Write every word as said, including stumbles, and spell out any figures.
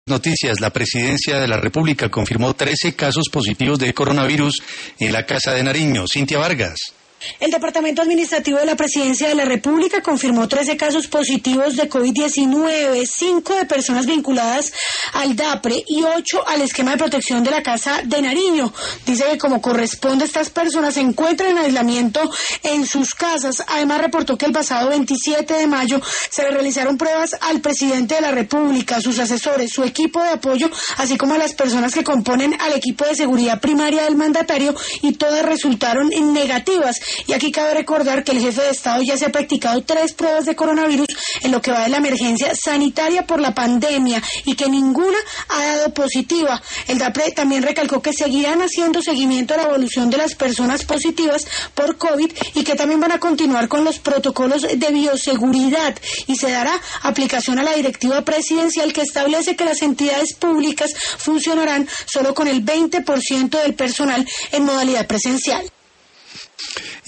Noticias, la Presidencia de la República confirmó trece casos positivos de coronavirus en la Casa de Nariño. Cintia Vargas. El Departamento Administrativo de la Presidencia de la República confirmó trece casos positivos de COVID diecinueve, cinco de personas vinculadas al DAPRE y ocho al esquema de protección de la Casa de Nariño. Dice que como corresponde, estas personas se encuentran en aislamiento en sus casas. Además, reportó que el pasado veintisiete de mayo se le realizaron pruebas al presidente de la República, sus asesores, su equipo de apoyo, así como a las personas que componen al equipo de seguridad primaria del mandatario, y todas resultaron negativas. Y aquí cabe recordar que el jefe de Estado ya se ha practicado tres pruebas de coronavirus en lo que va de la emergencia sanitaria por la pandemia y que ninguna ha dado positiva. El DAPRE también recalcó que seguirán haciendo seguimiento a la evolución de las personas positivas por COVID y que también van a continuar con los protocolos de bioseguridad y se dará aplicación a la directiva presidencial que establece que las entidades públicas funcionarán solo con el veinte por ciento del personal en modalidad presencial.